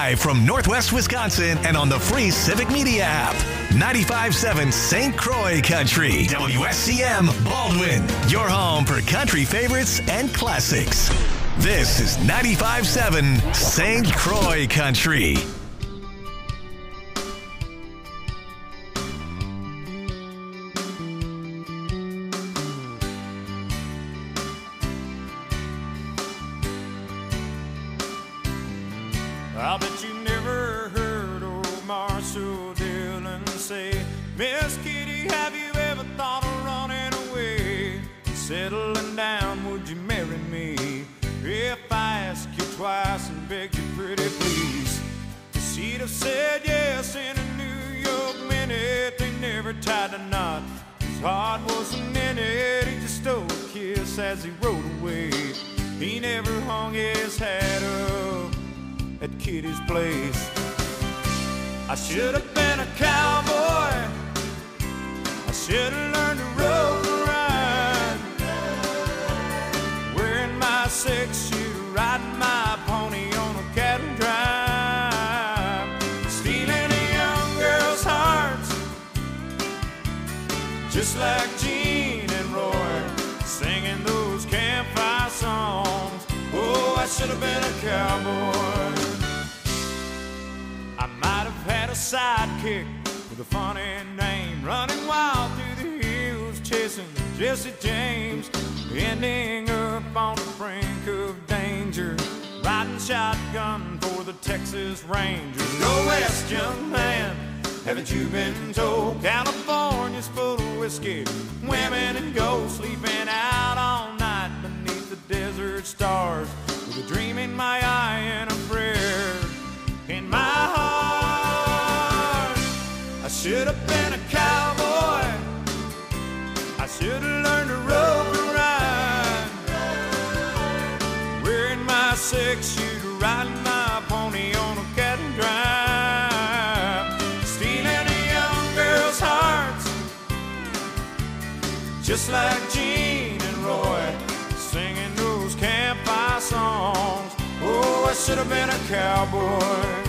Live from Northwest Wisconsin and on the free Civic Media app. 95.7 St. Croix Country. WSCM Baldwin. Your home for country favorites and classics. This is 95.7 St. Croix Country. I bet you never heard old Marshall Dillon say, Miss Kitty, have you ever thought of running away? Settling down, would you marry me? If I ask you twice and beg you pretty please. She'd have said yes in a New York minute. They never tied a knot. His heart wasn't in it. He just stole a kiss as he rode away. He never hung his hat up at Kitty's place. I should have been a cowboy. I should have learned to rope and ride, wearing my 6-shooter, riding my pony on a cattle drive, stealing a young girl's hearts, just like Gene and Roy, singing those campfire songs. Oh, I should have been a cowboy. I might have had a sidekick with a funny name, running wild through the hills, chasing Jesse James, ending up on the brink of danger, riding shotgun for the Texas Rangers. Go west, young man, haven't you been told? California's full of whiskey, women and gold, sleeping out all night beneath the desert stars, with a dream in my eye and a prayer in my heart. I should have been a cowboy. I should have learned to rope and ride, wearing my 6-shooter, riding my pony on a cattle drive, stealing a young girl's hearts, just like Gene and Roy, singing those campfire songs. Oh, I should have been a cowboy.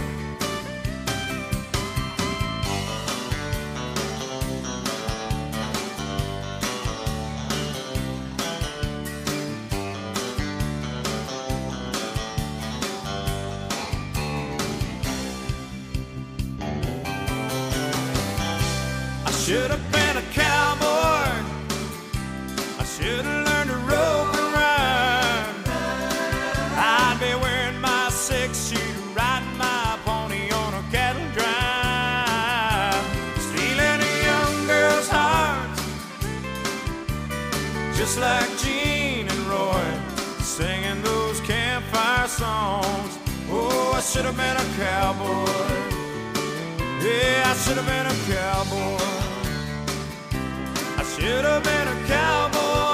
I should have been a cowboy. I should have learned to rope and ride. I'd be wearing my 6-shooter, riding my pony on a cattle drive, stealing a young girl's heart, just like Gene and Roy, singing those campfire songs. Oh, I should have been a cowboy. Yeah, I should have been a cowboy. I should have been a cowboy.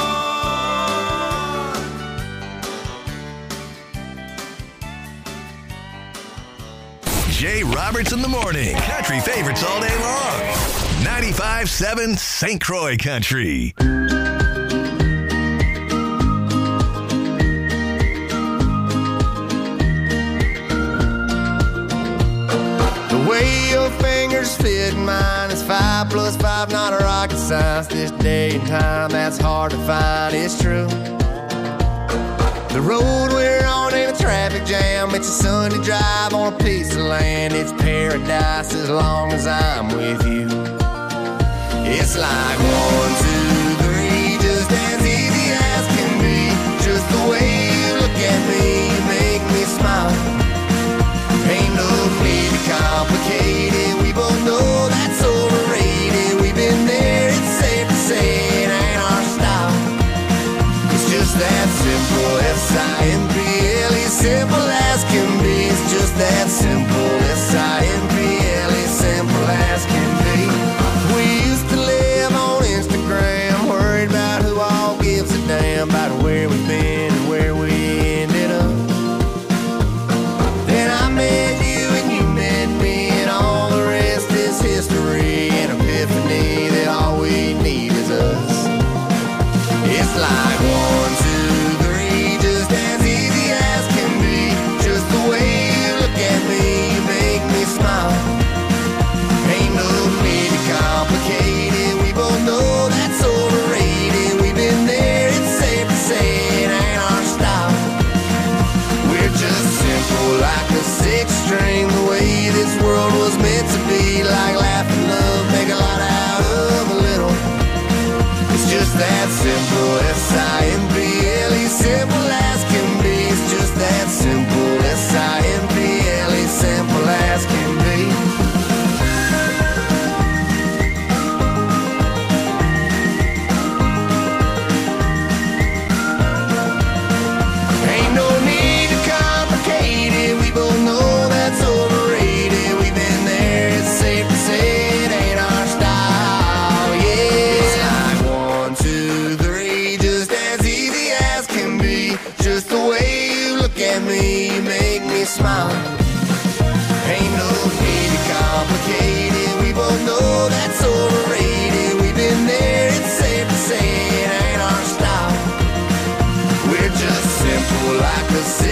Jay Roberts in the morning. Country favorites all day long. 95.7 St. Croix Country. The way your fingers fit mine is 5 + 5, not a rocket science. This day and time, that's hard to find, it's true. The road we're on ain't a traffic jam. It's a Sunday drive on a piece of land. It's paradise as long as I'm with you. It's like 1, 2, 3, just as easy as can be. Just the way you look at me, you make me smile. Ain't no need to complicate it. We both know that's overrated. We've been there, it's safe to say it ain't our style. It's just that simple, S-I-M-P-L-E, simple as can be. It's just that simple, S-I-M-P-L-E, simple as can be. We used to live on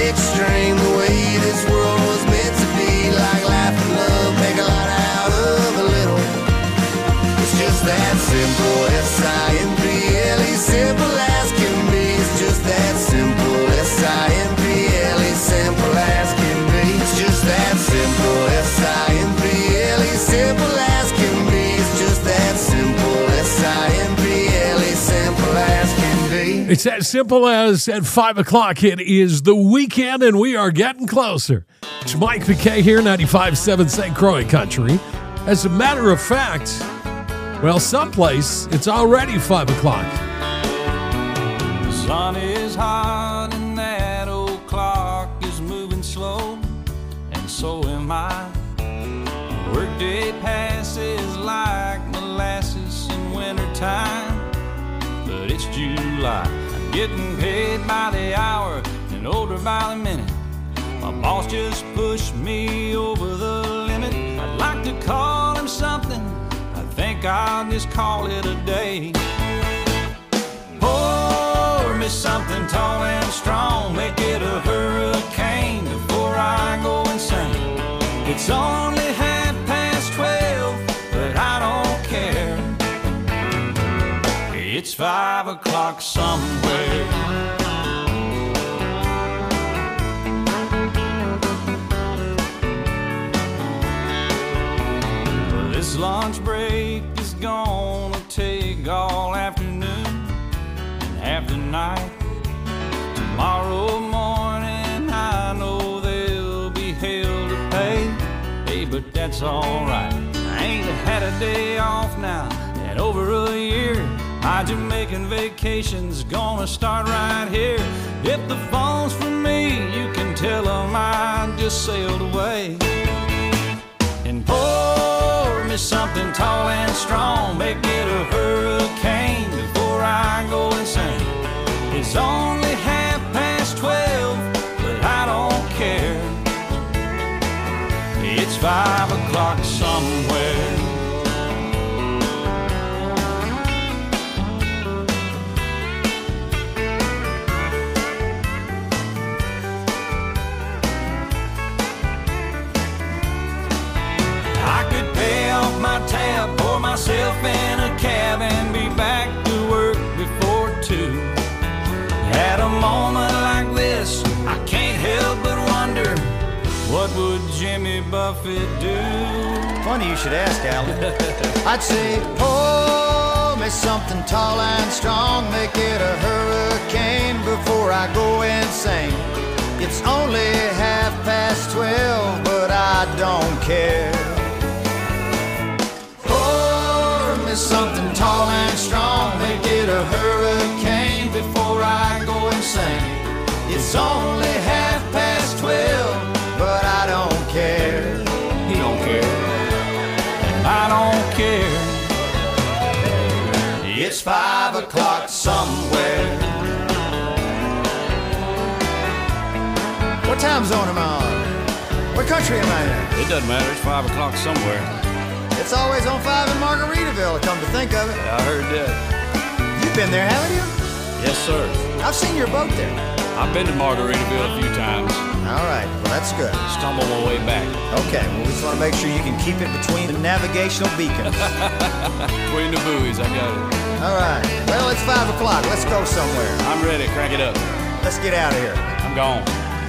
extreme, the way this world was meant to be. Like life and love, make a lot out of a little. It's just that simple, S-I-M-P-L-E, simple as can be. It's just that simple, S-I-M-P-L-E, simple as can be. It's just that simple, S-I-M-P-L-E, simple as can be. It's just that simple, S-I-M-P-L-E, simple as can be. It's as simple as at 5 o'clock. It is the weekend, and we are getting closer. It's Mike McKay here, 95.7 St. Croix Country. As a matter of fact, well, someplace it's already 5 o'clock. The sun is hot and that old clock is moving slow, and so am I. Workday passes like molasses in wintertime, but it's July. I'm getting paid by the hour and older by the minute. My boss just pushed me over the limit. I'd like to call him something, I think I'll just call it a day. Pour me something tall and strong, make it a hurricane before I go insane. It's only 12:30, but I don't care. It's 5 o'clock somewhere. Well, this lunch break is gonna take all afternoon and half the night. Tomorrow morning I know there'll be hell to pay. Hey, but that's alright. I ain't had a day off now in over a year. My Jamaican vacation's gonna start right here. If the phone's for me, you can tell them I just sailed away. And pour me something tall and strong, make it a hurricane before I go insane. It's only 12:30, but I don't care. It's 5 o'clock somewhere. I could pay off my tab, pour myself in a cab, and be back to work before 2. At a moment like this, I can't help but wonder, what would Jimmy Buffett do? Funny you should ask, Alan. I'd say, pour me something tall and strong, make it a hurricane before I go insane. It's only 12:30, but I don't care. Pour me something tall and strong, make it a hurricane before I go insane. It's only 12:30, but I don't care. He don't care, and I don't care. It's 5 o'clock somewhere. What time zone am I on? What country am I in? It doesn't matter, it's 5 o'clock somewhere. It's always on 5 in Margaritaville, come to think of it. I heard that. You've been there, haven't you? Yes, sir. I've seen your boat there. I've been to Margaritaville a few times. All right, well, that's good. Stumbled my way back. Okay, well, we just want to make sure you can keep it between the navigational beacons. Between the buoys, I got it. All right, well, it's 5 o'clock. Let's go somewhere. I'm ready, crank it up. Let's get out of here. I'm gone.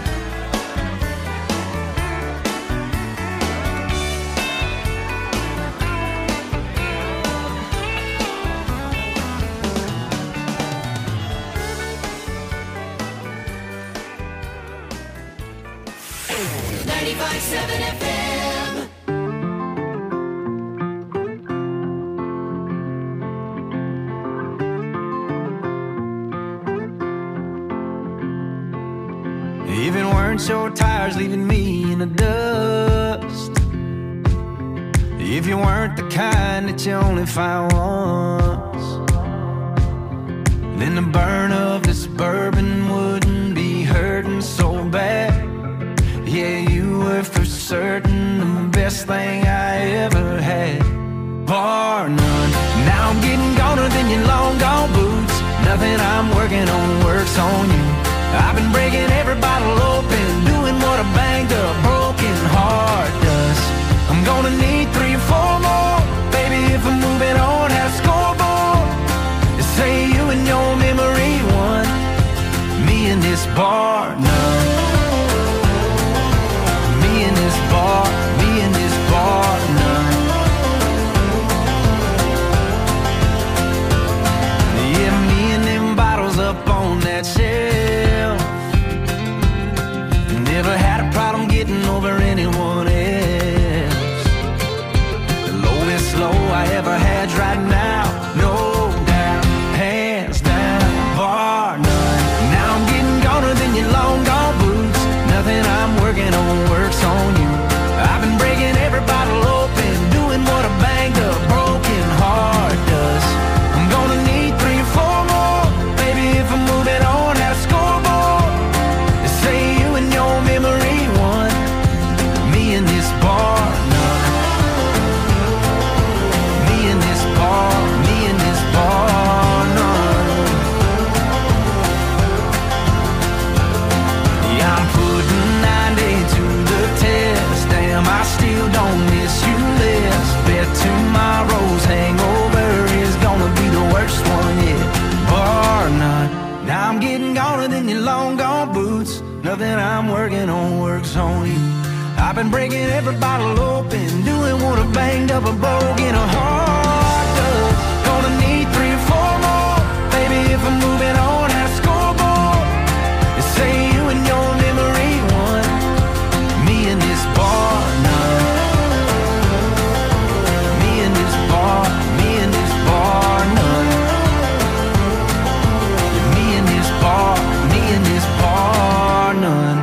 Even weren't your tires leaving me in the dust. If you weren't the kind that you only find once, then the burn of this bourbon wouldn't be hurting so bad. Yeah, you were for certain the best thing I ever had, bar none. Now I'm getting goner than your long gone boots. Nothing I'm working on works on you. I've been breaking every bottle open banged up, broken heart does. I'm gonna need 3 or 4 more. Baby, if I'm moving on, have scoreboard. Say you and your memory won. Me and this bar, none. Me and this bar, none. Yeah, me and them bottles up on that shelf. Never had a problem getting over anyone else. The lowest low I ever had's right now, no doubt, hands down, bar none. Now I'm getting goner than your long gone boots. Nothing I'm working on works on you. I've been breaking every bottle open, doing what a banged up, broken heart does. I'm gonna need 3 or 4 more. Baby, if I'm moving on, have a scoreboard. They say you and your memory won. Me and this bar, none. Me and this bar, none. Yeah, I'm putting 90 to the test. Damn, I still don't miss you less. Bet tomorrow's hangover is gonna be the worst one yet. Bar none. Now I'm getting goner than your long gone boots. Nothing I'm working on works on you. I've been breaking every bottle open, doing what a banged up, a broken heart does. Gonna need 3 or 4 more. Baby, if I'm moving on, have a scoreboard. They say you and your memory won. Me and this bar, none. Me and this bar, none. Yeah, me and this bar, none.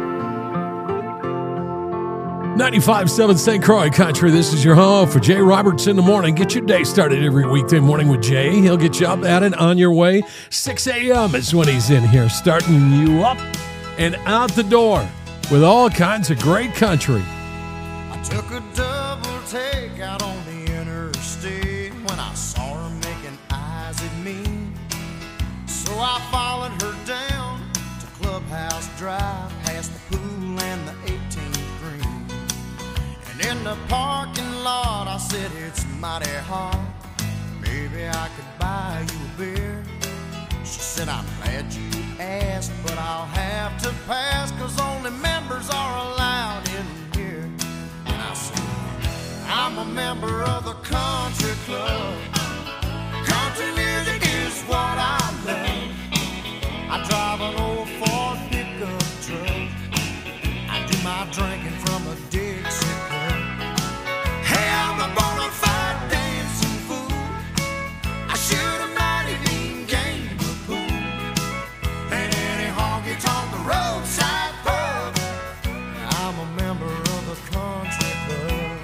95.7 St. Croix Country. This is your home for Jay Roberts in the morning. Get your day started every weekday morning with Jay. He'll get you up at it, on your way. 6 a.m. is when he's in here, starting you up and out the door with all kinds of great country. I took a double take out on the interstate when I saw her making eyes at me. So I followed her down to Clubhouse Drive, past the pool and the 18th green. And in the parking lot I said, it's mighty hot, maybe I could buy you a beer. She said, I'm glad you asked, but I'll have to pass, 'cause only members are allowed in here. And I said, I'm a member of the country club. Country music is what I love. I drive an old Ford pickup truck. I do my drinking from a Dixie cup. Hey, I'm a bona fide dancing fool. I shoot a mighty mean game of pool. And any honky-tonk roadside pub. I'm a member of the country club.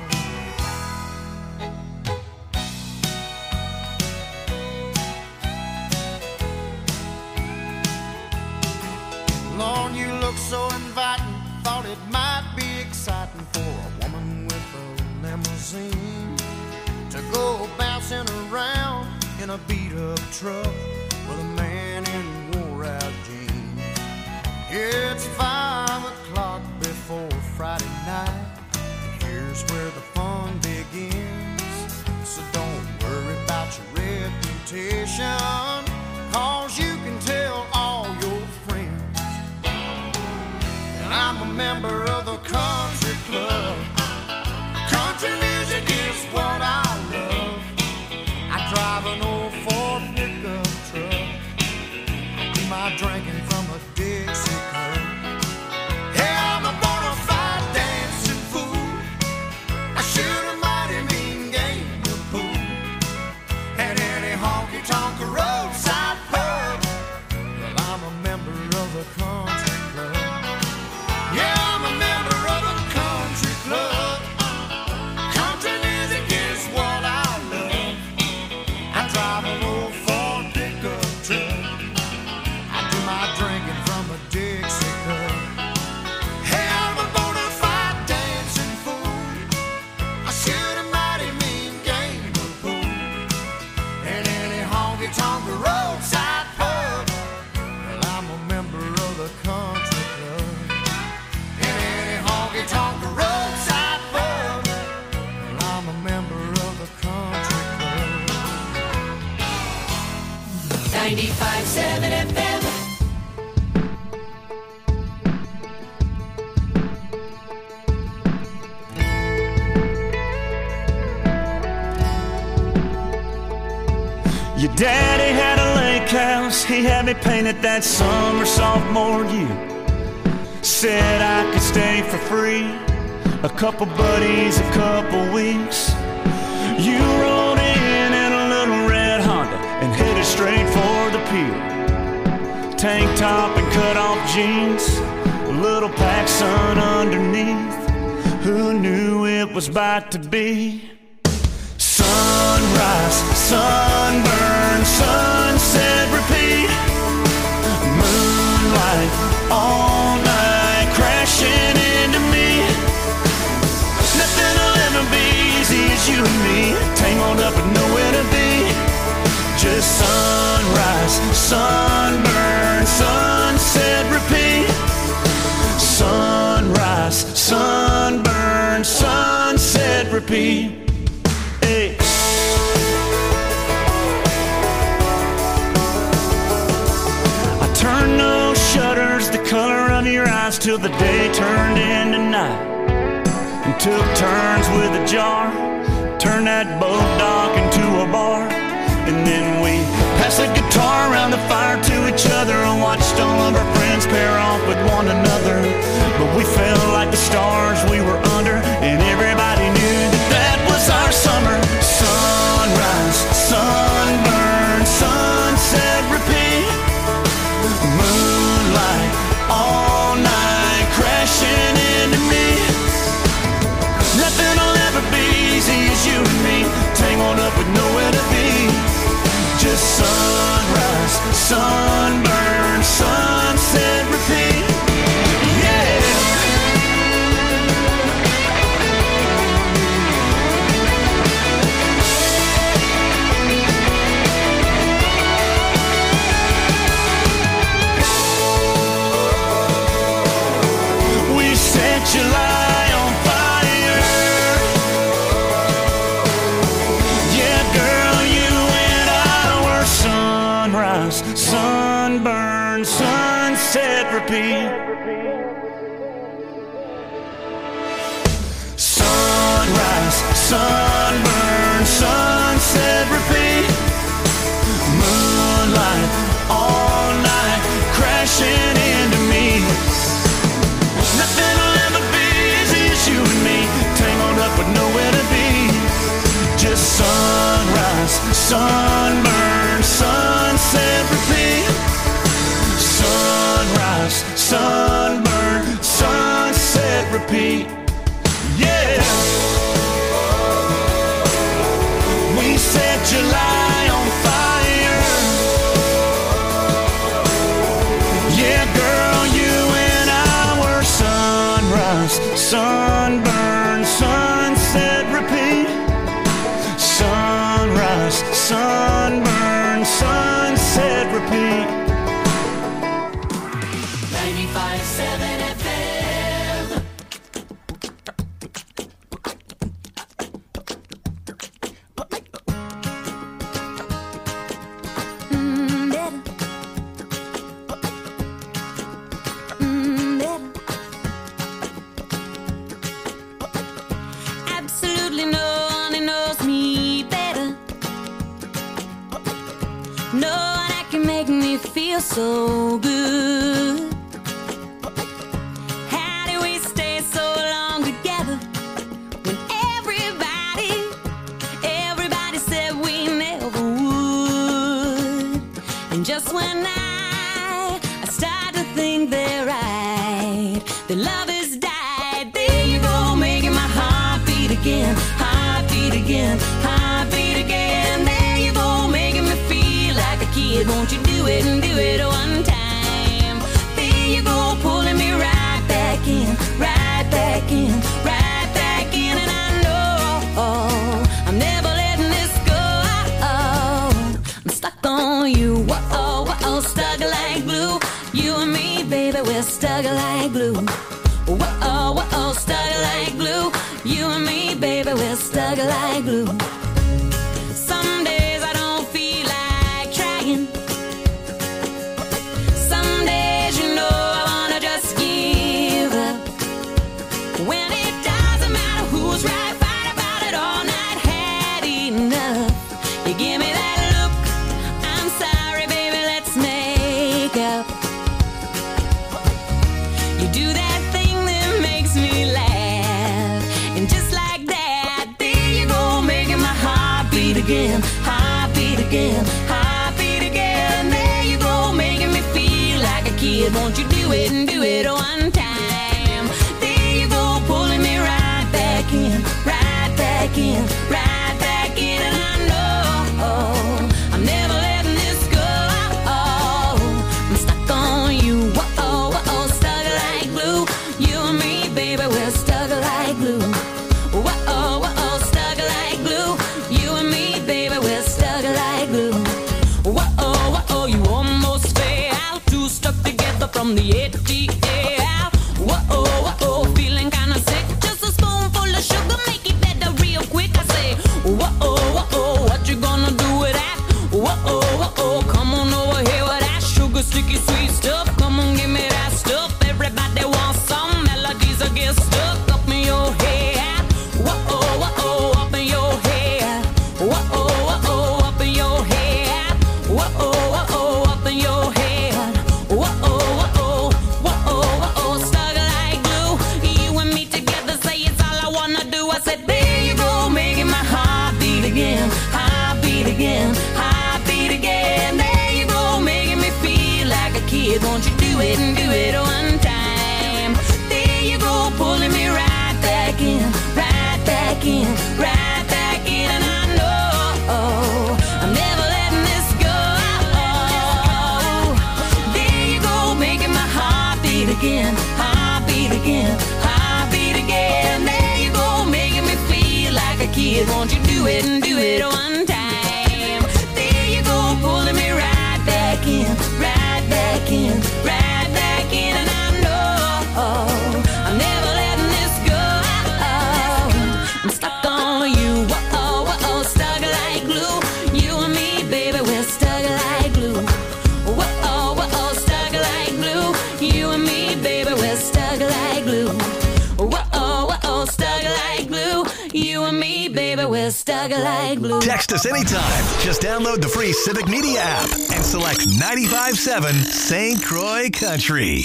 Lord, you look so inviting. Thought it might be exciting for a woman with a limousine to go bouncing around in a beat-up truck with a man in wore-out jeans. It's 5 o'clock before Friday night, and here's where the fun begins. So don't worry about your reputation, 'cause you can tell all your friends. And I'm a member of the country club. Country music is what I love. I drive an old Ford pickup truck. I do my drinking from a Dixie cup. Hey, I'm a bona fide dancing fool. I shoot a mighty mean game of pool. And any honky-tonk roadside pub. Well, I'm a member of the country club. Yeah, I'm a member of the country club. Country music is what I love. I drive an old Ford pickup truck. I do my drinking from a Dixie cup. Hey, I'm a bona fide dancing fool. I shoot a mighty mean game of pool. And any honky-tonk roadside pub. Well, I'm a member of the country club. And any 95.7 FM. Your daddy had a lake house, he had me painted that summer sophomore year. Said I could stay for free, a couple buddies, a couple weeks. You rolled in a little red Honda and headed straight for the pier. Tank top and cut off jeans, a little PacSun underneath. Who knew it was about to be? Sunrise, sunburn, sunset, repeat. Moonlight, all night, crashing into me. Nothing will ever be easy as you and me, tangled up and nowhere to be. Just sunrise, sunburn, sunset, repeat. Sunrise, sunburn, sunset, repeat. Hey. I turned those shutters the color of your eyes till the day turned into night, and took turns with a jar, turned that boat dock into a bar. And then we passed the guitar around the fire to each other and watched all of our friends pair off with one another. But we felt like the stars we were under, and everybody knew that that was our summer. Sunrise, sunburn, sunset, repeat. Moonlight, all night, crashing into me. Nothing will ever be easy as you and me, tangled up with nowhere to be. Just sunrise, sunburn, sunset, repeat. Yeah. We set July on fire. Yeah, girl, you and I were sunrise, sunburn, sunset, repeat. Sunrise, sunburn, sunset, repeat. Moonlight, all night, crashing into me. Nothing will ever be easy as you and me, tangled up with nowhere to be. Just sunrise, sunburn, sunset, repeat. Sunrise, sunburn, sunset, repeat. Yeah. We set July on fire. Yeah, girl, you and I were sunrise, sunburn, sunset, repeat. Sunrise, sunburn, sunset, repeat. 95.7 FM. Absolutely no one knows me better. No one that can make me feel so good. How do we stay so long together when everybody said we never would? And just when I start to think they're right, the love has died. There you go, making my heart beat again, heart beat again, heart beat again. There you go, making me feel like a kid. Won't you do it and do it one time? There you go, pulling me right back in, right back in, right back in. And I know I'm never letting this go. I'm stuck on you, whoa, whoa, stuck like glue. You and me, baby, we're stuck like glue. Whoa, whoa, stuck like glue. You and me, baby, we're stuck like glue. Some days I don't feel like trying. You give me that look. I'm sorry, baby, let's make up. You do that thing that makes me laugh. And just like that, there you go, making my heart beat again. Heart beat again. Heart beat again. There you go, making me feel like a kid. Won't you do it and do it one time? There you go, pulling me right back in. Right back in. Right back in. And I know I'm never letting this go. I'm stuck on you. Whoa, whoa, stuck like glue. You and me, baby, we're stuck like glue. Whoa, whoa, stuck like glue. You and me, baby, we're stuck like glue. Whoa, whoa, you almost fell. Two stuck together from the ATL. Whoa, whoa, feeling kinda sick. Just a spoonful of sugar, make it better real quick. I say, whoa, whoa, what you gonna do with that? Whoa, whoa, come on over here with that sugar, sticky, sweet stuff. Come on, give me that stuff. Everybody wants some melodies that get stuck up in your head. Whoa, whoa, up in your head. Whoa, whoa, up in your head. Whoa, whoa, up in your head. Whoa, whoa, whoa, stuck like glue. You and me together, say it's all I wanna do. I said, there you go, making my heart beat again. Heart beat again. Heart beat again. There you go, making me feel like a kid. Won't you do it and do it one time? There you go, pulling me right back in. Right back in. Right back in. And I know I'm never letting this go. There you go, making my heart beat again. Heart beat again. Heart beat again. There you go, making me feel like a kid. Won't you do it and do it one time? There you go, pulling me right back in. Right back in. Right back in. And I know I'm never letting this go. I'm stuck on you. Whoa, whoa, stuck like glue. You and me, baby, we're stuck like glue. Whoa, whoa, stuck like glue. You and me, baby, we're stuck like glue. Whoa, whoa, stuck like glue. You and me, baby, we're stuck like glue. Text us anytime. Just download the free Civic Media app and select 95.7 St. Croix Country.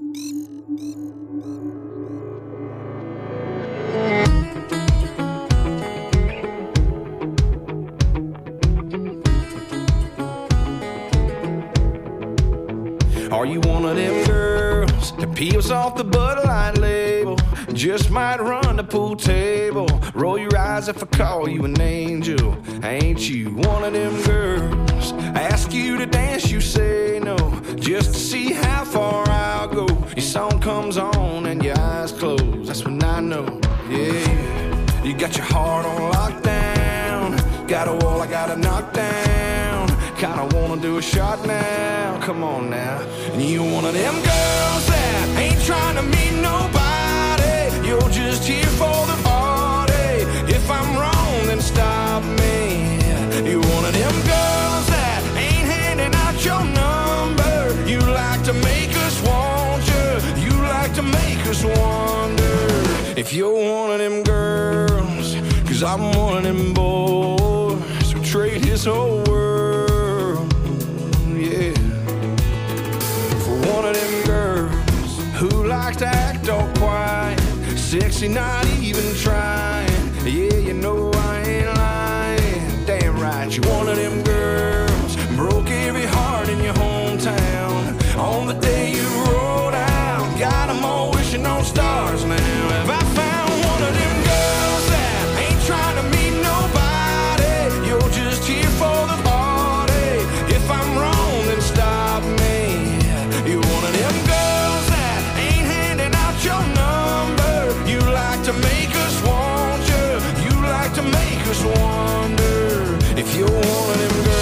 Are you one of them girls that peels off the Bud Light label? Just might run the pool table. Roll your eyes if I call you an angel. Ain't you one of them girls? Ask you to dance, you say no. Just to see how far I'll go. Your song comes on and your eyes close. That's when I know, yeah. You got your heart on lockdown. Got a wall I gotta knock down. Kinda wanna do a shot now. Come on now. And you one of them girls that ain't trying to meet nobody. You're just here for the party. If I'm wrong, then stop me. You're one of them girls that ain't handing out your number. You like to make us want you. You like to make us wonder if you're one of them girls. 'Cause I'm one of them boys who trade his whole world, yeah, for one of them girls who like to act all quiet, sexy, not even trying. Yeah, you know I ain't lying. Damn right, you're one of them girls broke every heart in your hometown on the day you rolled out. Got 'em all wishing on stars now. Have I found one of them girls that ain't trying to meet nobody? You're just here for the party. If I'm wrong, then stop me. You're one of them girls that ain't handing out your number. You like to make us want you. You like to make us wonder if you're one of them girls.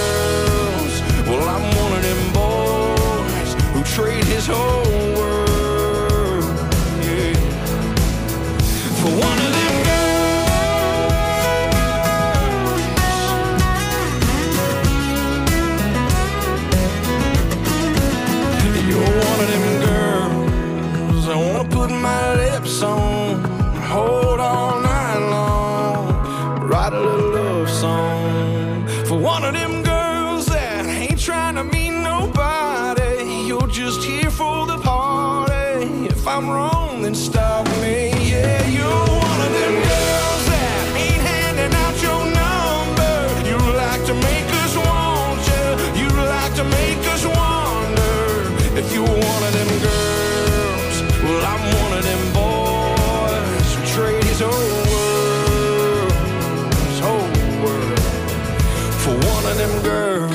One of them girls that ain't trying to meet nobody. You're just here for the party. If I'm wrong, then stop me. Yeah, you're one of them girls that ain't handing out your number. You like to make us want you. You like to make us wonder. If you're one of them girls, well, I'm one of them boys who trade his whole world for one of them girls.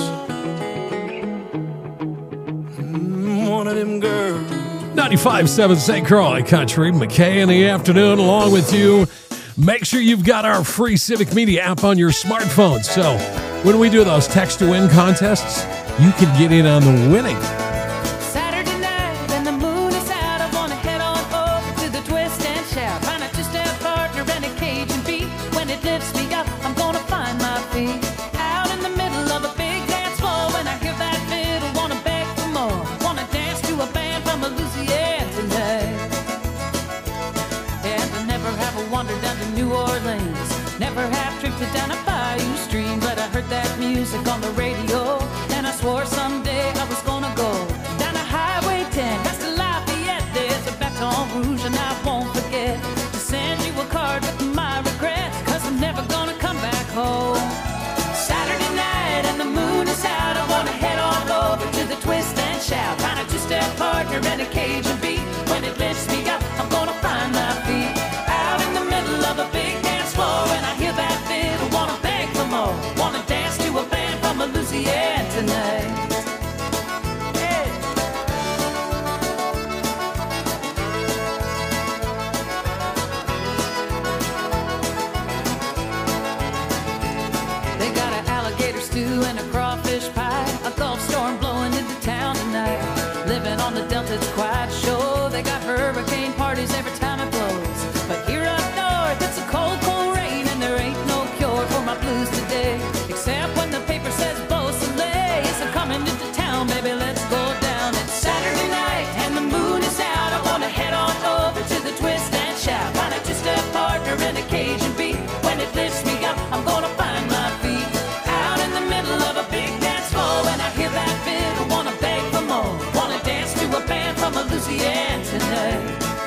One of them girls. 95.7 St. Croix Country. McKay in the afternoon along with you. Make sure you've got our free Civic Media app on your smartphone. So when we do those text to win contests, you can get in on the winning. Saturday night and the moon is out. I want to head on over to the twist and shout. Find a two-step partner and a Cajun beat. When it lifts me up, I'm going to find my feet. Out in the middle of a big dance floor. When I hear that fiddle, want to beg for more. Want to dance to a band from Louisiana tonight. And I never have a wander down to New Orleans. Never have drifted down a bayou stream. But I heard that music on the radio, and I swore someday I was gonna go down a Highway 10 past the Lafayette. There's a Baton Rouge, and I won't forget to send you a card with my regrets, 'cause I'm never gonna come back home. Saturday night and the moon is out. I wanna head on over to the twist and shout. Find a two-step partner and a Cajun beat. When it lifts me up, I'm gonna find my feet. Out in the middle of a big dance floor, and I hear that fiddle, wanna beg for more. Wanna dance to a band from Louisiana tonight. Hey. They got an alligator stew and a crawfish pie. A Gulf storm blowing into town tonight. Living on the Delta, it's quite sure. They got hurricane parties every time it blows. But here up north, it's a cold, cold rain, and there ain't no cure for my blues today. Except when the paper says Beau Soleil. So coming into town, baby, let's go down. It's Saturday night and the moon is out. I wanna head on over to the twist and shout. Find a two-step partner and a Cajun beat. When it lifts me up, I'm gonna find my feet. Out in the middle of a big dance floor, and I hear that fiddle, wanna beg for more. Wanna dance to a band from Louisiana tonight.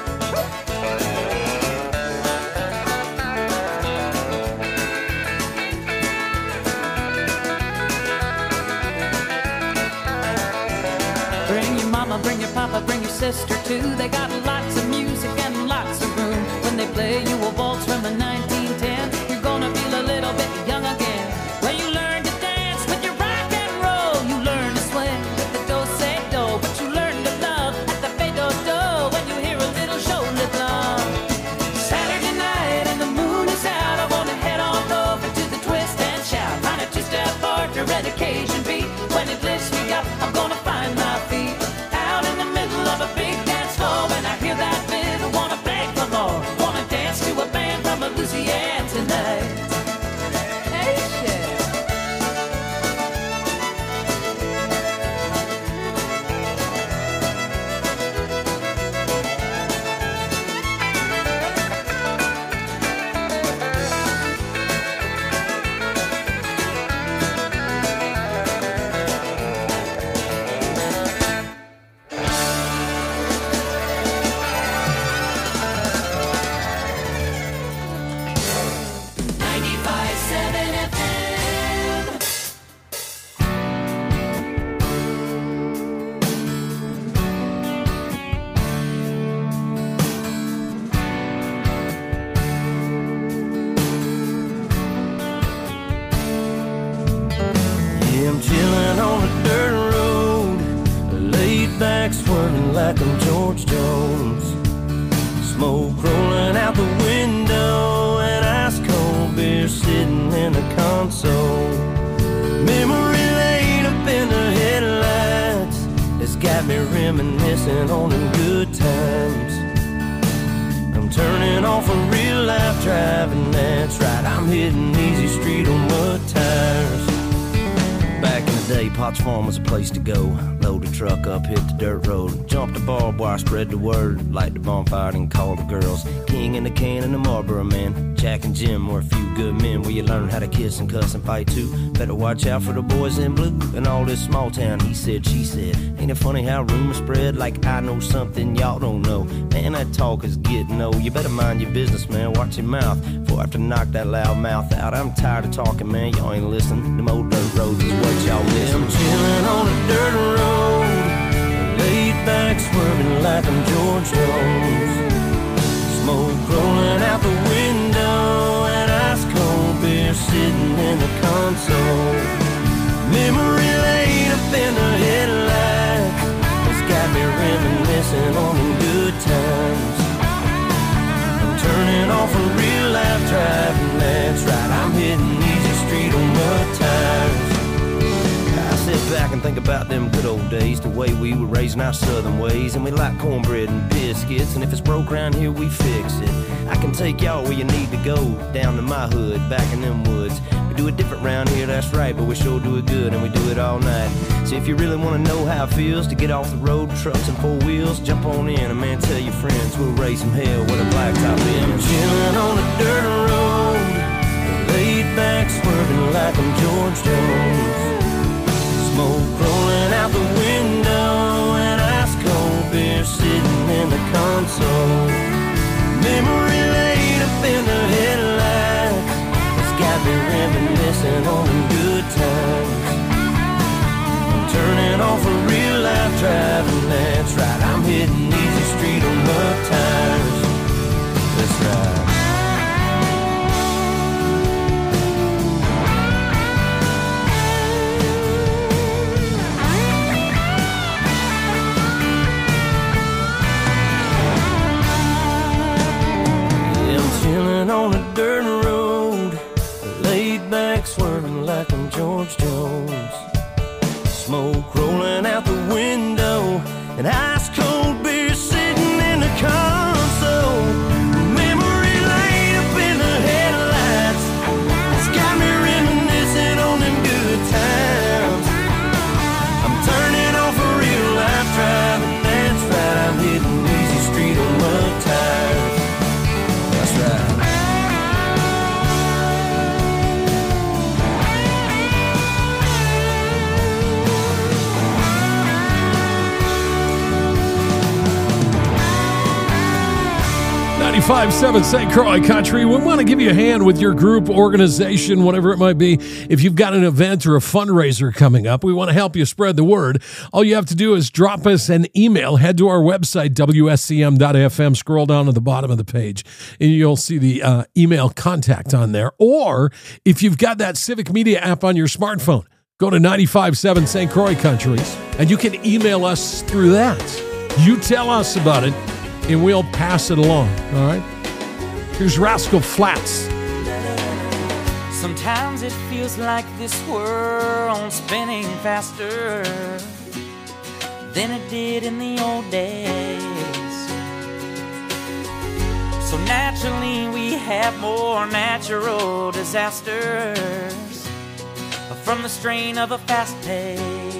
Bring your mama, bring your papa, bring your sister too. They got lots of music and lots of room. When they play you a waltz from a 1910, you're gonna feel a little bit young again. When you learn to dance with your rock and roll, you learn to swing with the do-say-do, but you learn to love at the fade-do-do when you hear a little shoulder love. Saturday night and the moon is out. I wanna head on over to the twist and shout. Find a two-step partner and a Cajun beat. When it lifts me up, I'm gonna find my feet. Out in the middle of a big dance floor, when I hear that fiddle, wanna beg for more. Wanna dance to a band from Louisiana tonight. Hey, shit. Yeah, I'm chilling on a dirt road, laid back swerving like I'm George Jones. Smoke rolling out the window and ice cold beer sitting in the console. Memory lane up in the headlights, it's got me reminiscing on them good times. I'm turning off a real life driving, that's right, I'm hitting easy street on mud tires. Back in the day, Potts Farm was a place to go. Load the truck up, hit the dirt road. Jump the barbed wire, spread the word. Light the bonfire and call the girls. King and the can and the Marlboro man. Jack and Jim were a few good men where you learn how to kiss and cuss and fight too. Better watch out for the boys in blue and all this small town. He said, she said. Ain't it funny how rumors spread like I know something y'all don't know? Man, that talk is getting old. You better mind your business, man. Watch your mouth before I have to knock that loud mouth out. I'm tired of talking, man. Y'all ain't listening. Them old dirt roads is what y'all miss. I'm chilling on a dirt road, laid back, swerving like I'm George Jones. Smoke rolling out the window, and ice cold beer sitting in the console. Memory laid up in the headlights, it's got me reminiscing on them good times. I'm turning off a real life driving, that's right, I'm hitting easy street on mud tires. I sit back and think about them good old days, the way we were raising our southern ways. And we like cornbread and biscuits, and if it's broke around here, we fix it. I can take y'all where you need to go, down to my hood, back in them woods. We do it different round here, that's right, but we sure do it good, and we do it all night. So if you really want to know how it feels to get off the road, trucks and four wheels, jump on in, and man, tell your friends we'll raise some hell with a blacktop in. I'm chilling on a dirt road, laid back, swerving like I'm George Jones. Smoke rolling out the window, and ice cold beer sitting in the console. Memory laid up in the headlights, it's got me reminiscing on them good times. I'm turning off a real life driving, that's right, I'm hitting easy street on mud tires. That's right. On a dirt road, laid back, swerving like I'm George Jones. Smoke rolling out the window, and ice cold beer sitting in the console. Memory laid up in the headlights, it's got me reminiscing on them good times. I'm turning off a real life driving, that's right, I'm hitting easy street on mud tires. That's right. 95.7 St. Croix Country. We want to give you a hand with your group, organization, whatever it might be. If you've got an event or a fundraiser coming up, we want to help you spread the word. All you have to do is drop us an email. Head to our website, WSCM.FM. Scroll down to the bottom of the page, and you'll see the email contact on there. Or if you've got that Civic Media app on your smartphone, go to 95.7 St. Croix Country, and you can email us through that. You tell us about it, and we'll pass it along, all right? Here's Rascal Flatts. Sometimes it feels like this world's spinning faster than it did in the old days. So naturally we have more natural disasters from the strain of a fast pace.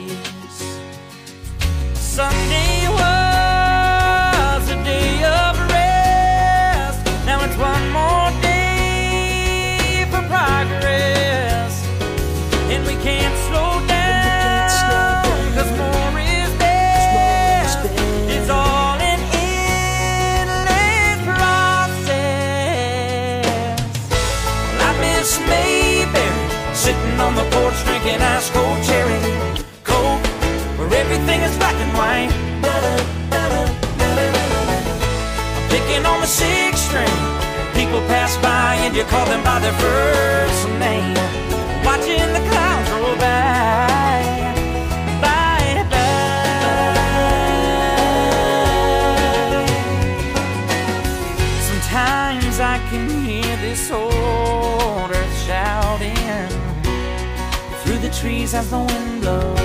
Sunday was a day of rest. Now it's one more day for progress, and we can't slow down, 'cause more is best. It's all an endless process. Well, I miss Mayberry, sitting on the porch drinking ice cold cherry Coke, where everything is black and white. Picking on the 6th string, people pass by and you call them by their first name. Watching the clouds roll by, by, by. Sometimes I can hear this old earth shouting through the trees as the wind blows.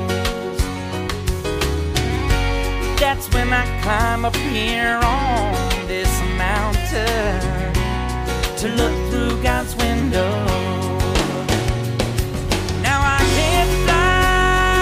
That's when I climb up here on this mountain to look through God's window. Now I can't fly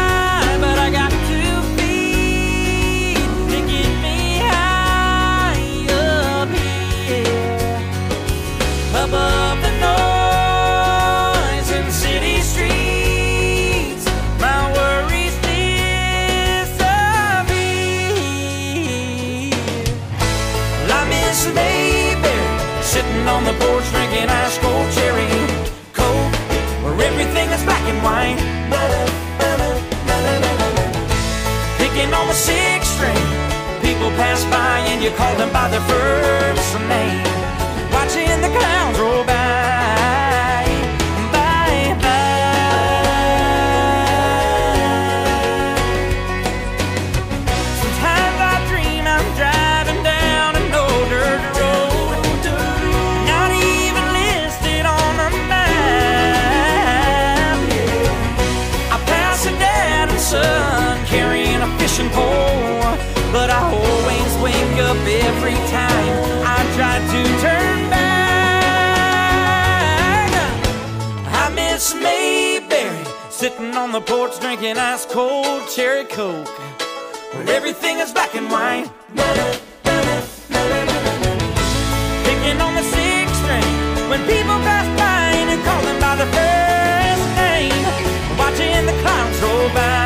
people pass by and you call them by their first name. Watching the clouds roll by. Carrying a fishing pole, but I always wake up every time I try to turn back. I miss Mayberry, sitting on the porch drinking ice cold cherry coke, when everything is black and white. Picking on the 6th string when people pass by and you call them by their first name. Watching the clouds roll by.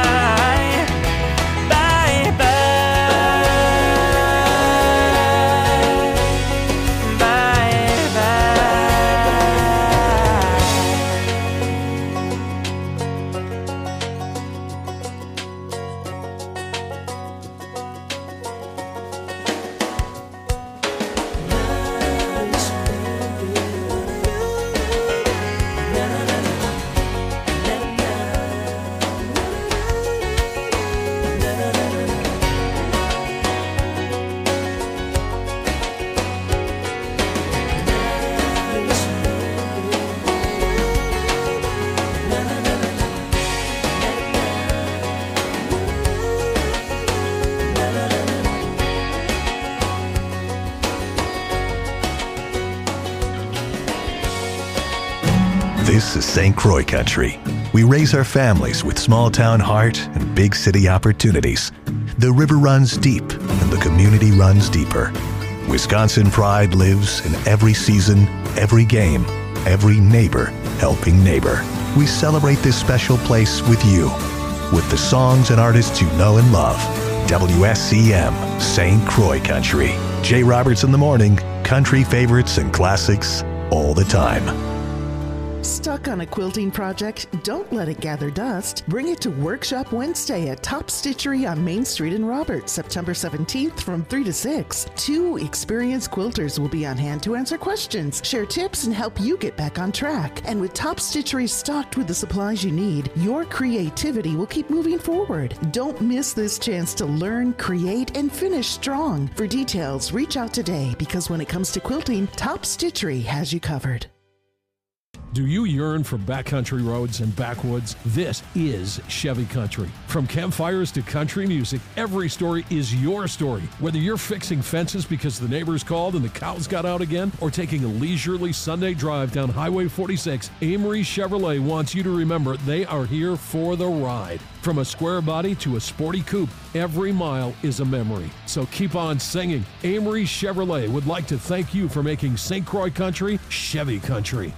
This is St. Croix country. We raise our families with small town heart and big city opportunities. The river runs deep and the community runs deeper. Wisconsin pride lives in every season, every game, every neighbor helping neighbor. We celebrate this special place with you, with the songs and artists you know and love. WSCM, St. Croix country. Jay Roberts in the morning, country favorites and classics all the time. Stuck on a quilting project? Don't let it gather dust. Bring it to Workshop Wednesday at Top Stitchery on Main Street in Roberts, September 17th from 3 to 6. 2 experienced quilters will be on hand to answer questions, share tips, and help you get back on track. And with Top Stitchery stocked with the supplies you need, your creativity will keep moving forward. Don't miss this chance to learn, create, and finish strong. For details, reach out today, because when it comes to quilting, Top Stitchery has you covered. Do you yearn for backcountry roads and backwoods? This is Chevy Country. From campfires to country music, every story is your story. Whether you're fixing fences because the neighbors called and the cows got out again, or taking a leisurely Sunday drive down Highway 46, Amory Chevrolet wants you to remember they are here for the ride. From a square body to a sporty coupe, every mile is a memory. So keep on singing. Amory Chevrolet would like to thank you for making St. Croix Country Chevy Country.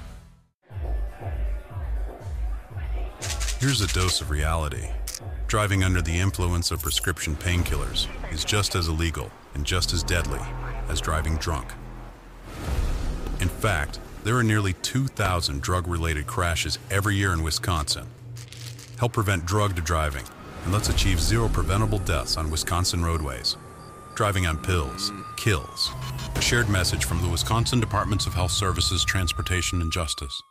Here's a dose of reality. Driving under the influence of prescription painkillers is just as illegal and just as deadly as driving drunk. In fact, there are nearly 2,000 drug-related crashes every year in Wisconsin. Help prevent drugged driving, and let's achieve 0 preventable deaths on Wisconsin roadways. Driving on pills kills. A shared message from the Wisconsin Departments of Health Services, Transportation, and Justice.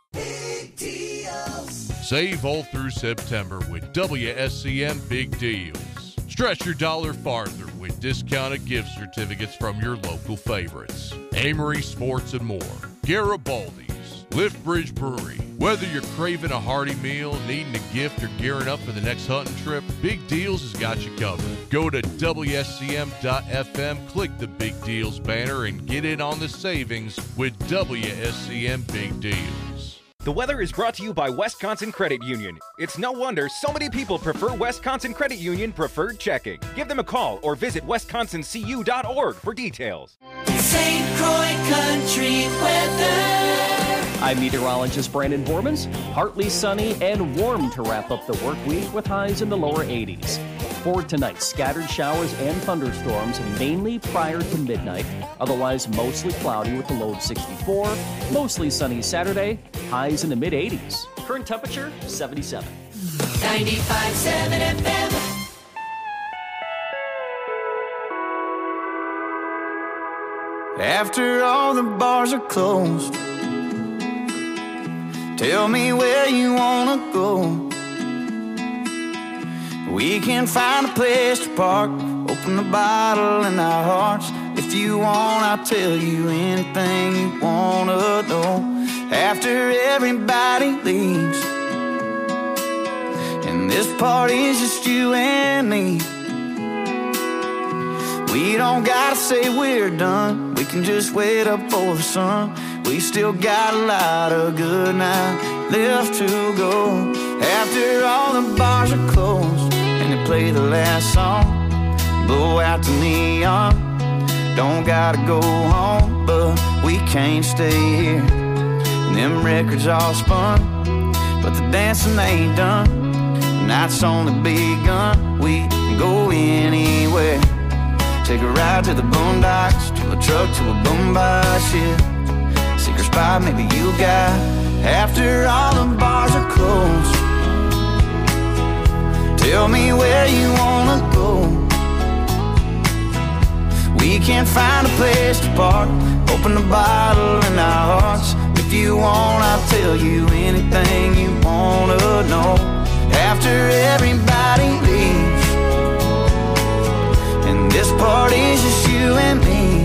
Save all through September with WSCM Big Deals. Stretch your dollar farther with discounted gift certificates from your local favorites. Amory Sports and More, Garibaldi's, Liftbridge Brewery. Whether you're craving a hearty meal, needing a gift, or gearing up for the next hunting trip, Big Deals has got you covered. Go to WSCM.FM, click the Big Deals banner, and get in on the savings with WSCM Big Deals. The weather is brought to you by Wisconsin Credit Union. It's no wonder so many people prefer Wisconsin Credit Union Preferred Checking. Give them a call or visit wisconsincu.org for details. St. Croix Country weather. I'm meteorologist Brandon Bormans. Partly sunny and warm to wrap up the work week with highs in the lower 80s. For tonight, scattered showers and thunderstorms, mainly prior to midnight. Otherwise, mostly cloudy with the low 64. Mostly sunny Saturday, highs in the mid-80s. Current temperature, 77. 95.7 FM. after all the bars are closed. Tell me where you wanna go. We can find a place to park, open the bottle in our hearts. If you want, I'll tell you anything you wanna know. After everybody leaves, and this party's just you and me, we don't gotta say we're done. We can just wait up for the sun. We still got a lot of good night left to go. After all the bars are closed and they play the last song, blow out the neon. Don't gotta go home, but we can't stay here. And them records all spun, but the dancing ain't done. The night's only begun. We can go anywhere. Take a ride to the boondocks, to a truck, to a boombox, yeah. Secret spot maybe you got. After all the bars are closed, tell me where you wanna go. We can find a place to park, open the bottle in our hearts. If you want, I'll tell you anything you wanna know. After everybody leaves, and this party's just you and me,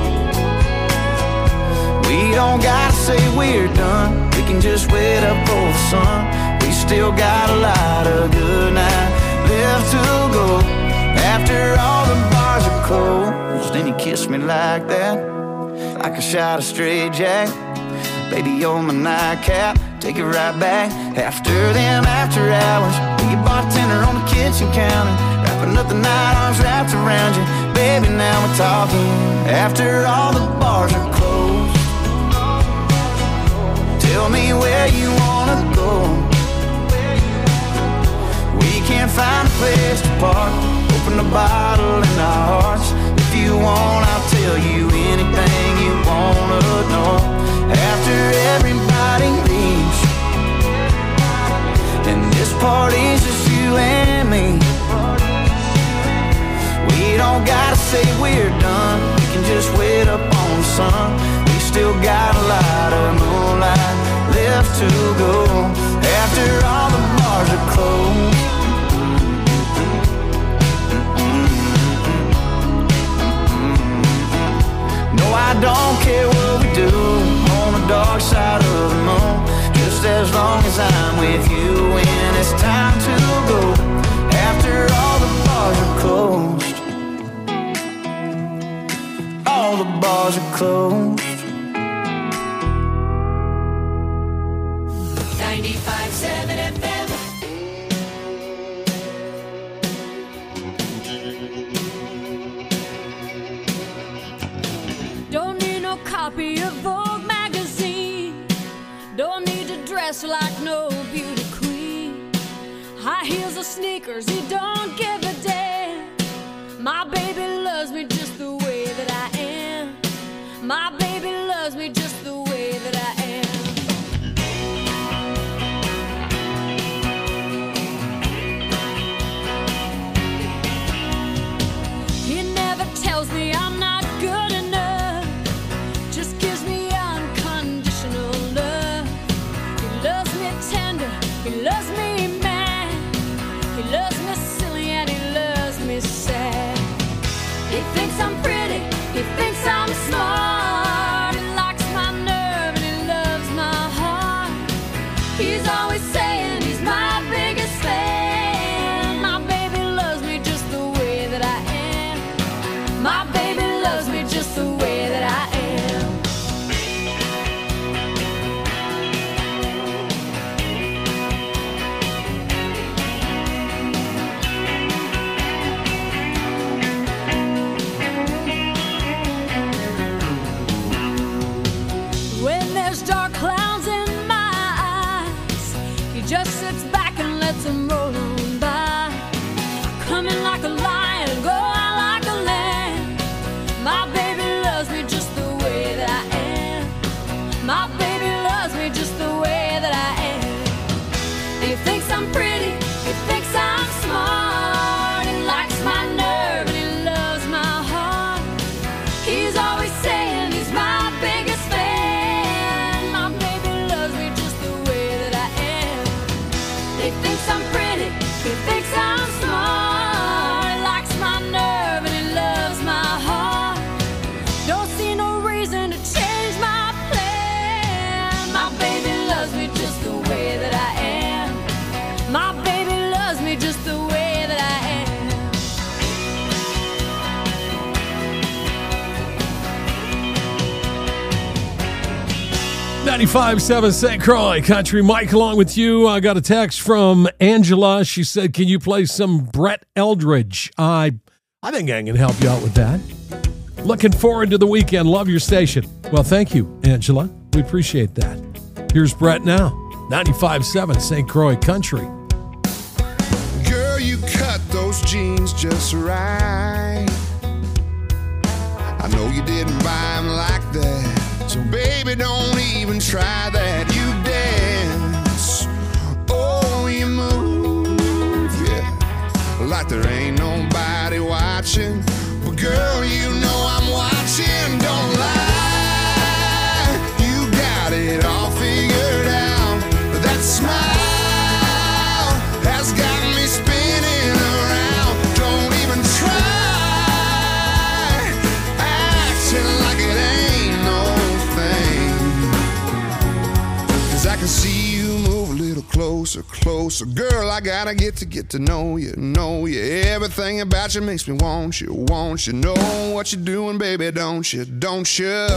we don't gotta say we're done. We can just wait up for the sun. We still got a lot of good night left to go. After all the bars are closed, then you kiss me like that, like a shot of straight jack. Baby, you're my nightcap, take it right back. After them after hours, be your bartender on the kitchen counter, wrapping up the night, arms wrapped around you. Baby, now we're talking. After all the bars are closed, tell me where you wanna go. We can't find a place to park, open the bottle in our hearts. If you want, I'll tell you anything you wanna know. After everybody leaves, and this party's just you and me, we don't gotta say we're done. We can just wait up on the sun. We still got a lot of moonlight left to go. After all the bars are closed, no, I don't care what we do on the dark side of the moon, just as long as I'm with you when it's time to go. After all the bars are closed, all the bars are closed. 95.7 FM. Don't need no copy of Vogue magazine. Don't need to dress like no beauty queen. High heels or sneakers, he don't give a damn. My baby loves me just the way that I am. My baby loves me just the way that I am. He never tells me I'm not good enough, just gives me unconditional love. He loves me tender, he loves me mad, he loves me silly and he loves me sad. He thinks I'm pretty, he thinks I'm smart. me just the way that I am. 95.7 St. Croix Country. Mike along with you. I got a text from Angela. She said, can you play some Brett Eldridge? I think I can help you out with that. Looking forward to the weekend. Love your station. Well, thank you, Angela. We appreciate that. Here's Brett now. 95.7 St. Croix Country. Girl, you cut those jeans just right. I know you didn't buy them like that. So baby, don't even try that. You dance, oh, you move, yeah, like there ain't nobody watching. But girl, you know I'm watching, don't lie. You got it all figured out. That smile has got me spinning around. Don't even try acting like it ain't no thing. 'Cause I can see you move a little closer, closer. Girl, I gotta get to know you, know you. Everything about you makes me want you, want you. Know what you're doing, baby, don't you, don't you?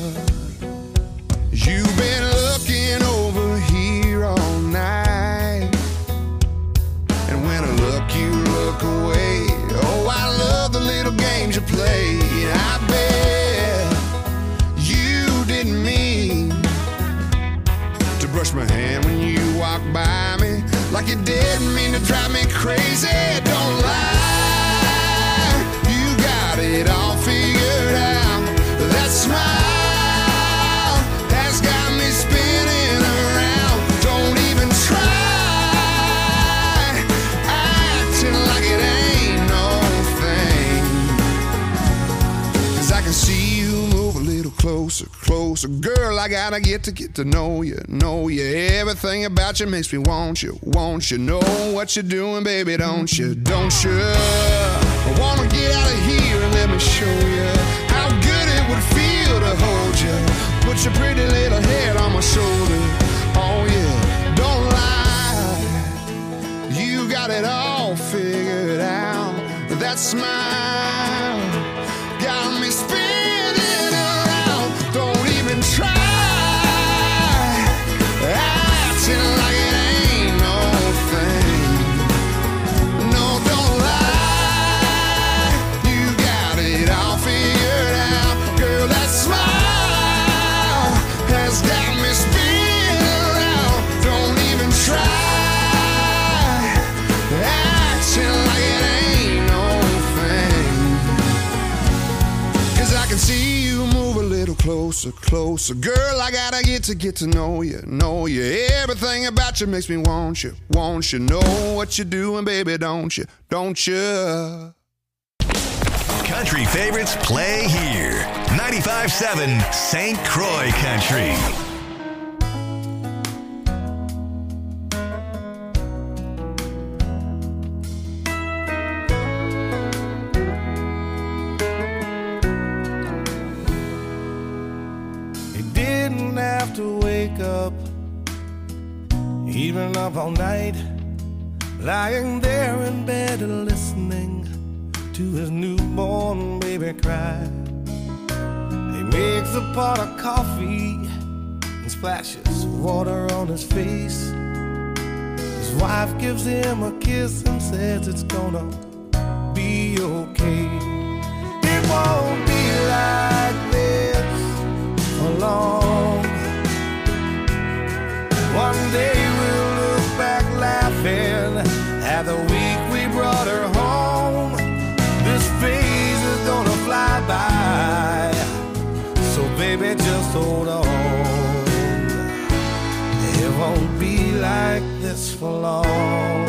You've been looking over here all night, and when I look, you look away. Oh, I love the little games you play. I bet you didn't mean to brush my hand when you walked by me, like you didn't mean to drive me crazy. Don't lie, you got it all figured out. That smile has got me spinning around. Don't even try acting like it ain't no thing. 'Cause I can see you move a little closer, closer. Girl, I gotta get to know you, know you. Everything about you makes me want you, want you. Know what you're doing, baby, don't you, don't you? I wanna get out of here and let me show you how good it would feel to hold you. Put your pretty little head on my shoulder. Oh yeah, don't lie, you got it all figured out. That smile got me spinning around. Don't even try acting like it ain't no thing. No, don't lie, you got it all figured out. Girl, that smile has got me spinning around. Don't even try acting like it ain't no thing. 'Cause I can see you move a little closer, closer. Girl, I gotta get to know you, know you. Everything about you makes me want you, want you. Know what you're doing, baby, don't you, don't you? Country favorites play here. 95.7 St. Croix Country. He didn't have to wake up, even up all night, lying there in bed listening to his newborn baby cry. He makes a pot of coffee and splashes water on his face. His wife gives him a kiss and says it's gonna be okay. It won't be like this for long. One day we'll look back laughing at the week we brought her home. This phase is gonna fly by, so baby, just hold on. It won't be like this for long.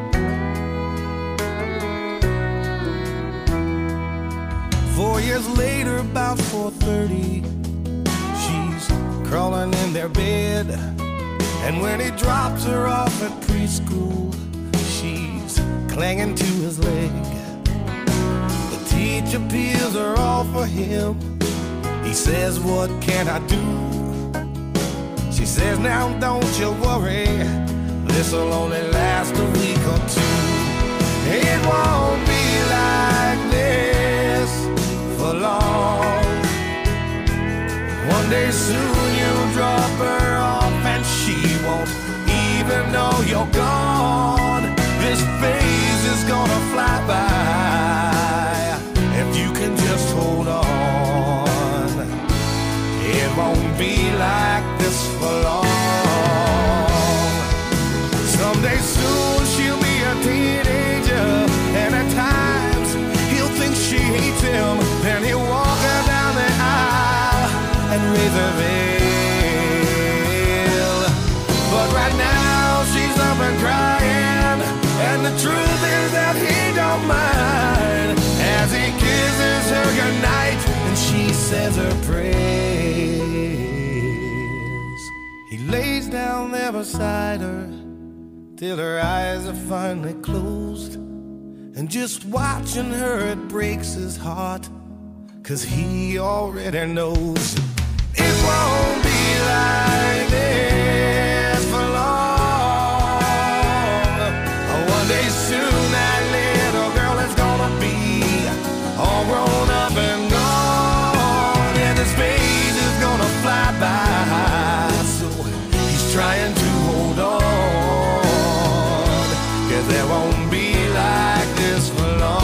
4 years later, about 4:30, she's crawling in their bed, and when he drops her off at preschool, she's clinging to his leg. Teacher peels her off for him. He says, what can I do? She says, now don't you worry, this'll only last a week or two. this phase is gonna fly by if you can just hold on. It won't be like this for long. Someday soon she'll be a teenager, and at times he'll think she hates him. Then he'll walk her down the aisle and raise her veil. But right now she's up and crying, and the truth is that he don't mind as he kisses her goodnight and she says her prayers. He lays down there beside her till her eyes are finally closed, and just watching her it breaks his heart, 'cause he already knows it won't be like this for long. One day soon that little girl is gonna be all grown up and gone, and his face is gonna fly by. So he's trying to hold on, 'cause there won't be like this for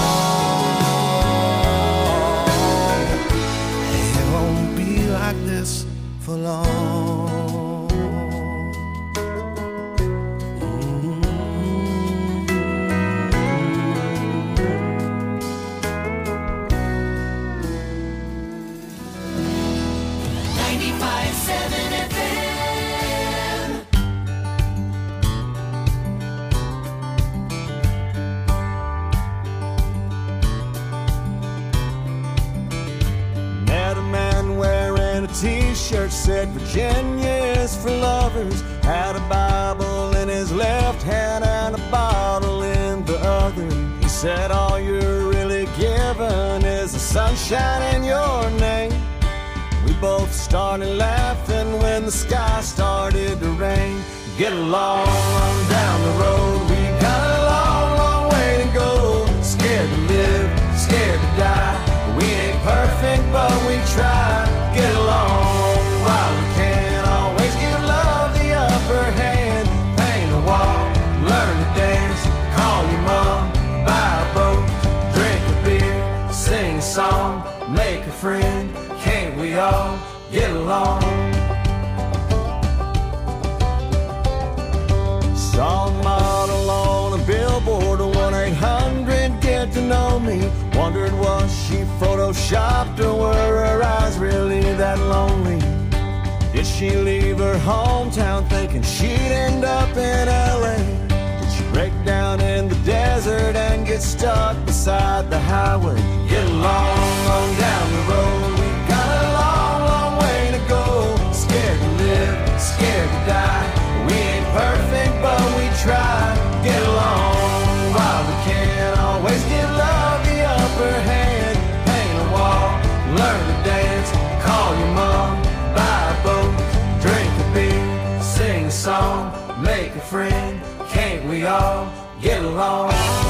long. It won't be like this for long. 95.7 FM. Met a man wearing a t-shirt, said Virginia is for lovers. Had a Bible in his left hand and a bottle in the other. He said all you're really given is the sunshine in your name. We both started laughing when the sky started to rain. Get along down the road, we got a long, long way to go. Scared to live, scared to die. We ain't perfect, but we try. Get along while we can. Always give love the upper hand. Paint a wall, learn to dance. Call your mom, buy a boat, drink a beer, sing a song, make a friend. Can't we all get along? Saw a model on a billboard, 1-800 get to know me. Wondered was she photoshopped or were her eyes really that lonely? Did she leave her hometown thinking she'd end up in LA? Did she break down in the desert and get stuck beside the highway? Get along on down the road, we got a long, long way to go. Scared to live, scared to die. We ain't perfect, but we try. Get along while we can. Always give love the upper hand. Paint a wall, learn to dance. Call your mom, buy a boat, drink a beer, sing a song, make a friend. Can't we all get along?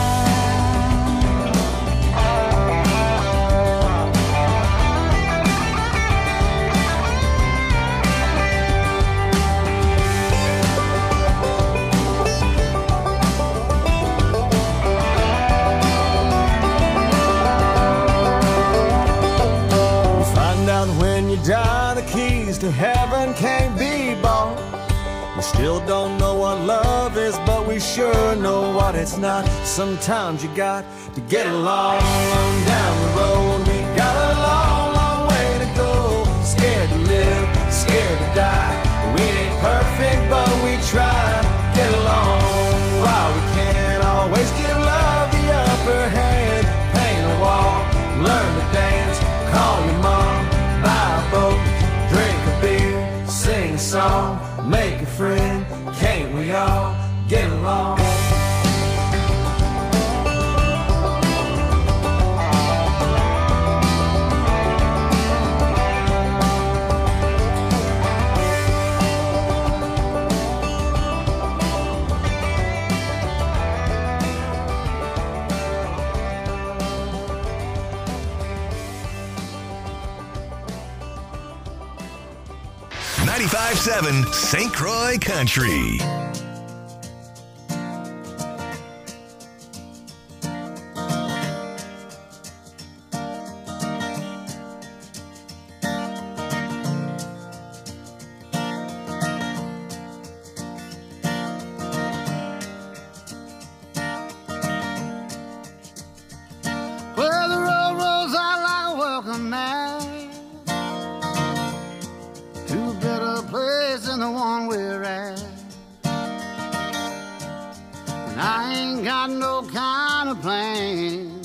When you die, the keys to heaven can't be bought. We still don't know what love is, but we sure know what it's not. Sometimes you got to get along down the road. We got a long, long way to go. Scared to live, scared to die. We ain't perfect, but we try. Get along while we can. Always give love the upper hand. Paint a wall, learn to dance. Call your mom, buy a boat, drink a beer, sing a song, make a friend. Can't we all get along? .7 St. Croix Country. got no kind of plan.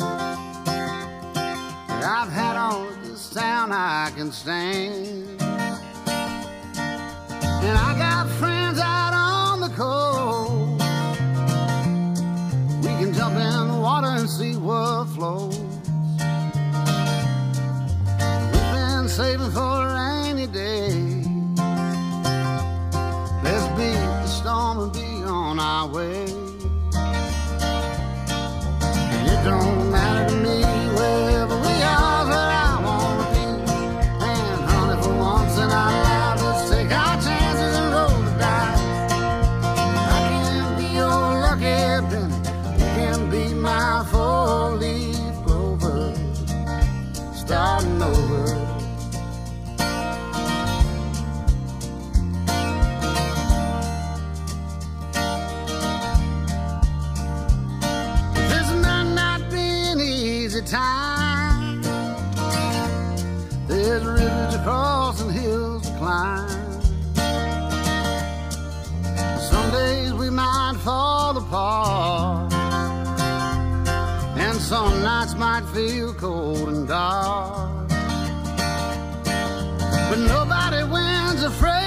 I've had all this town I can stand. And I got friends out on the coast. We can jump in the water and see what flows. We've been saving for a rainy day. Let's beat the storm and be on our way. And it don't matter to me wherever we are, where I wanna be. And honey, for once in our lives, let's take our chances and roll the dice. I can be your lucky penny, you can be my four-leaf clover, starting over. This might not be an easy time. There's rivers to cross and hills to climb. Some days we might fall apart, and some nights might feel cold and dark. But nobody wins afraid